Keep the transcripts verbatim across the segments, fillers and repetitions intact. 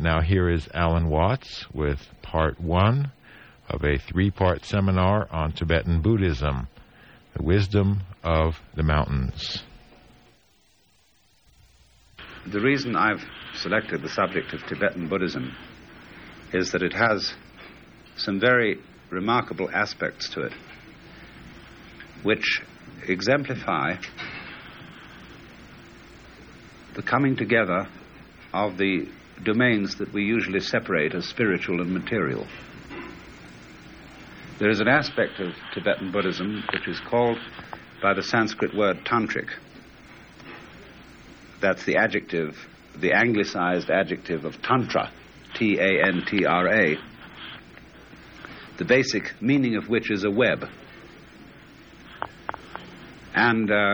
now here is Alan Watts with part one of a three-part seminar on Tibetan Buddhism, the wisdom of the mountains. The reason I've selected the subject of Tibetan Buddhism is that it has some very remarkable aspects to it which exemplify the coming together of the domains that we usually separate as spiritual and material. There is an aspect of Tibetan Buddhism which is called by the Sanskrit word tantric. That's the adjective, the anglicized adjective of tantra, T A N T R A, the basic meaning of which is a web. And uh,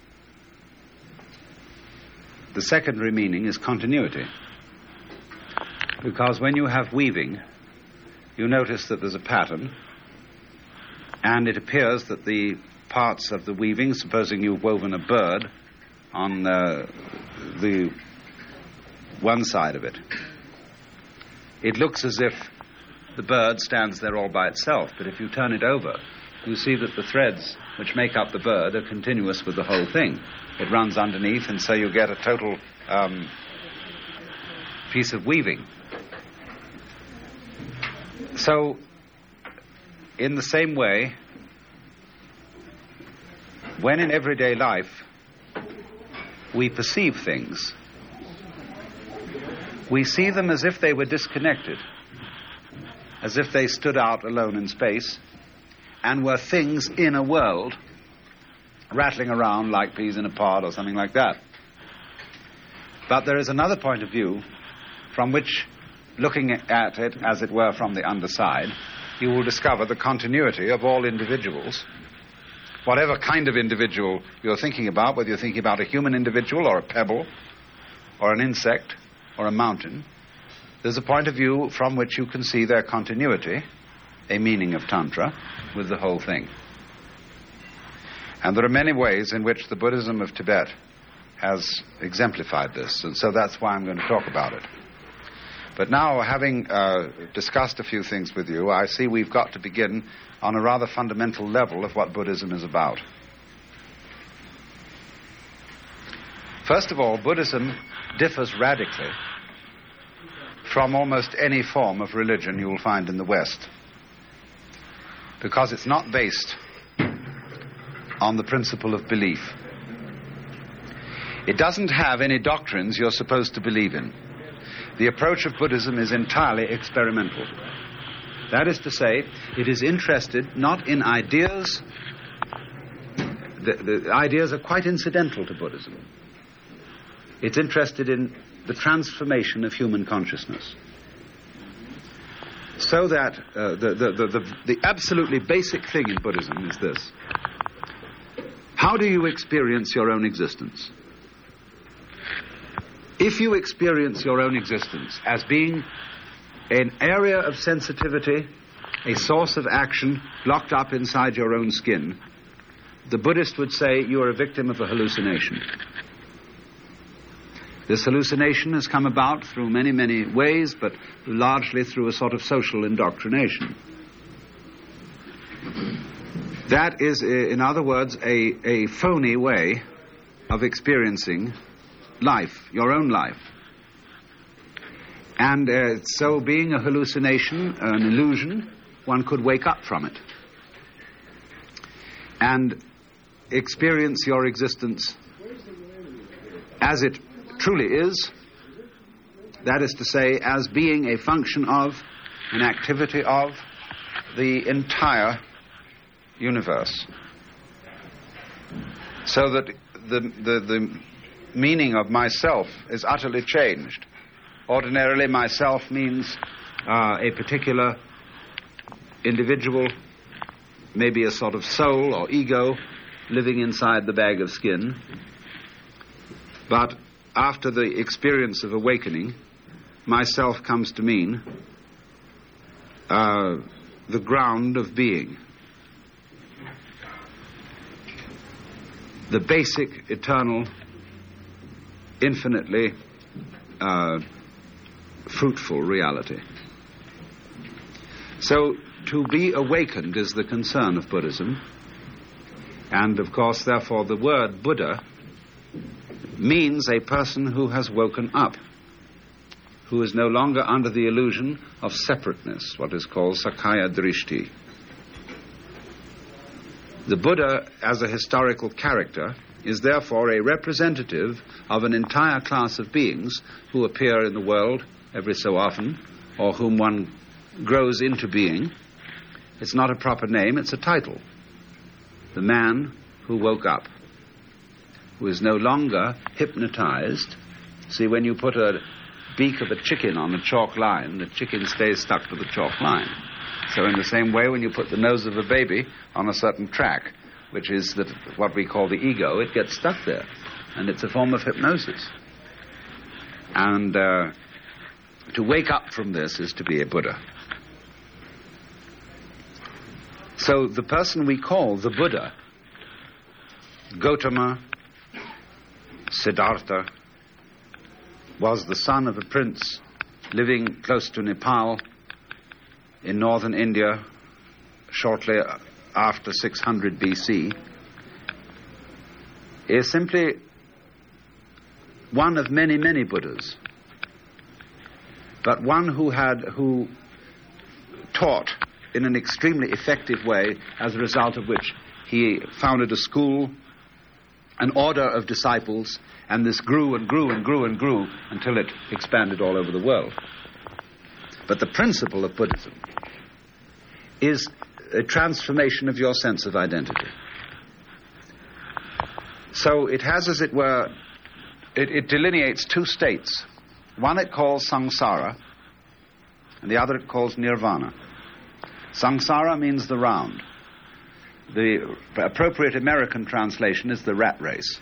the secondary meaning is continuity. Because when you have weaving, you notice that there's a pattern, and it appears that the parts of the weaving, supposing you've woven a bird on uh, the one side of it, it looks as if the bird stands there all by itself, but if you turn it over, you see that the threads which make up the bird are continuous with the whole thing. It runs underneath, and so you get a total um, piece of weaving. So, in the same way, when in everyday life we perceive things, we see them as if they were disconnected, as if they stood out alone in space and were things in a world rattling around like peas in a pod or something like that. But there is another point of view from which, looking at it, as it were, from the underside, you will discover the continuity of all individuals. Whatever kind of individual you're thinking about, whether you're thinking about a human individual or a pebble or an insect or a mountain, there's a point of view from which you can see their continuity, a meaning of Tantra, with the whole thing. And there are many ways in which the Buddhism of Tibet has exemplified this, and so that's why I'm going to talk about it. But now, having uh, discussed a few things with you, I see we've got to begin on a rather fundamental level of what Buddhism is about. First of all, Buddhism differs radically from almost any form of religion you will find in the West, because it's not based on the principle of belief. It doesn't have any doctrines you're supposed to believe in. The approach of Buddhism is entirely experimental. That is to say, it is interested not in ideas. The, the ideas are quite incidental to Buddhism. It's interested in the transformation of human consciousness. So that uh, the, the, the, the, the absolutely basic thing in Buddhism is this. How do you experience your own existence? If you experience your own existence as being an area of sensitivity, a source of action locked up inside your own skin, the Buddhist would say you are a victim of a hallucination. This hallucination has come about through many, many ways, but largely through a sort of social indoctrination. That is, in other words, a, a phony way of experiencing life, your own life. And uh, so being a hallucination, an illusion, one could wake up from it and experience your existence as it truly is, that is to say, as being a function of, an activity of, the entire universe. So that the, the, the meaning of myself is utterly changed. Ordinarily, myself means uh, a particular individual, maybe a sort of soul or ego living inside the bag of skin. But after the experience of awakening, myself comes to mean uh, the ground of being. The basic, eternal, infinitely uh, fruitful reality. So, to be awakened is the concern of Buddhism, and of course, therefore, the word Buddha means a person who has woken up, who is no longer under the illusion of separateness, what is called Sakkaya Drishti. The Buddha, as a historical character, is therefore a representative of an entire class of beings who appear in the world every so often, or whom one grows into being. It's not a proper name, it's a title. The man who woke up, who is no longer hypnotized. See, when you put a beak of a chicken on a chalk line, the chicken stays stuck to the chalk line. So in the same way, when you put the nose of a baby on a certain track, which is the, what we call the ego, it gets stuck there. And it's a form of hypnosis. And uh, to wake up from this is to be a Buddha. So the person we call the Buddha, Gautama Siddhartha, was the son of a prince living close to Nepal in northern India shortly after six hundred B C, is simply one of many, many Buddhas, but one who had, who taught in an extremely effective way, as a result of which he founded a school, an order of disciples, and this grew and grew and grew and grew until it expanded all over the world. But the principle of Buddhism is a transformation of your sense of identity. So it has, as it were, it, it delineates two states. One it calls samsara, and the other it calls nirvana. Samsara means the round. The appropriate American translation is the rat race.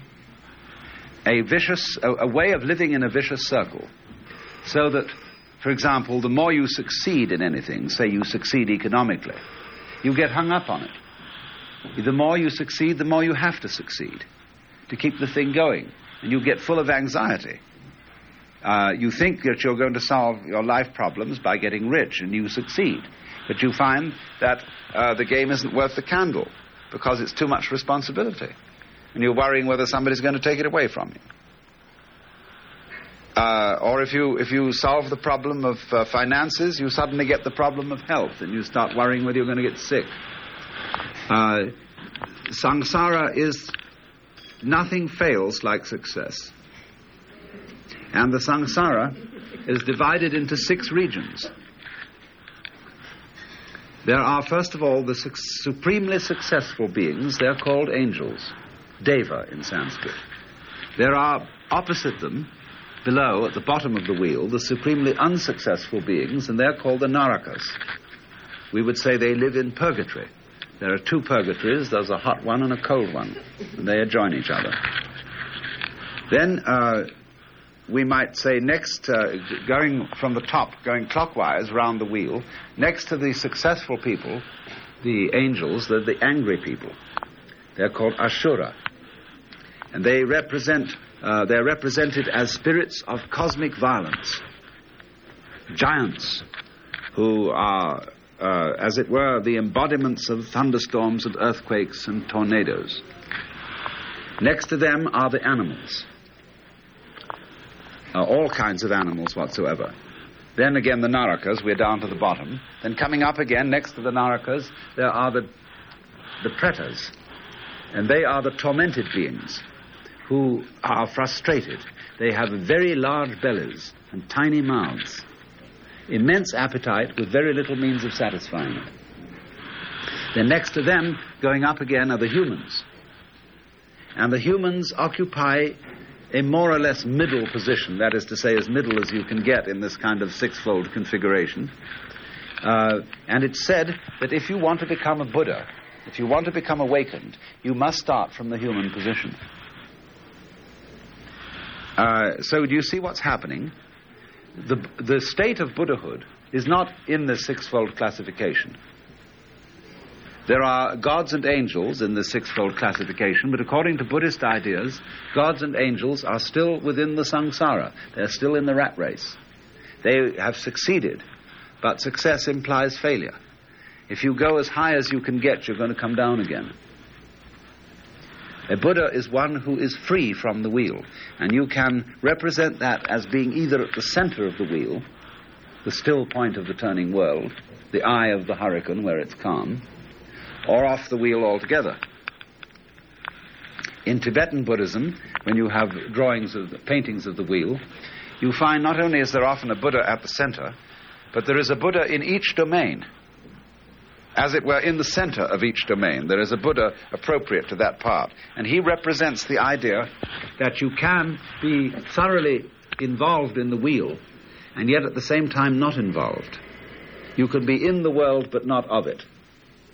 A vicious, a, a way of living in a vicious circle, so that, for example, the more you succeed in anything, say you succeed economically, you get hung up on it. The more you succeed, the more you have to succeed to keep the thing going, and you get full of anxiety. Uh, you think that you're going to solve your life problems by getting rich, and you succeed. But you find that uh, the game isn't worth the candle because it's too much responsibility. And you're worrying whether somebody's going to take it away from you. Uh, or if you if you solve the problem of uh, finances, you suddenly get the problem of health, and you start worrying whether you're going to get sick. Uh, samsara is nothing fails like success. And the samsara is divided into six regions. There are, first of all, the su- supremely successful beings. They're called angels, deva in Sanskrit. There are, opposite them, below, at the bottom of the wheel, the supremely unsuccessful beings, and they're called the narakas. We would say they live in purgatory. There are two purgatories. There's a hot one and a cold one, and they adjoin each other. Then uh, we might say next, uh, going from the top, going clockwise round the wheel, next to the successful people, the angels, they're the angry people. They're called Ashura. And they represent, uh, they're represented as spirits of cosmic violence. Giants who are, uh, as it were, the embodiments of thunderstorms and earthquakes and tornadoes. Next to them are the animals. Uh, all kinds of animals whatsoever. Then again the narakas, we're down to the bottom. Then coming up again, next to the narakas, there are the, the pretas. And they are the tormented beings who are frustrated. They have very large bellies and tiny mouths. Immense appetite with very little means of satisfying it. Then next to them, going up again, are the humans. And the humans occupy a more or less middle position, that is to say, as middle as you can get in this kind of six-fold configuration. Uh, and it's said that if you want to become a Buddha, if you want to become awakened, you must start from the human position. Uh, so do you see what's happening? The, the state of Buddhahood is not in this six-fold classification. There are gods and angels in the six-fold classification, but according to Buddhist ideas, gods and angels are still within the samsara. They're still in the rat race. They have succeeded, but success implies failure. If you go as high as you can get, you're going to come down again. A Buddha is one who is free from the wheel, and you can represent that as being either at the center of the wheel, the still point of the turning world, the eye of the hurricane where it's calm, or off the wheel altogether. In Tibetan Buddhism, when you have drawings of the, paintings of the wheel, you find not only is there often a Buddha at the center, but there is a Buddha in each domain. As it were, in the center of each domain, there is a Buddha appropriate to that part. And he represents the idea that you can be thoroughly involved in the wheel, and yet at the same time not involved. You can be in the world but not of it.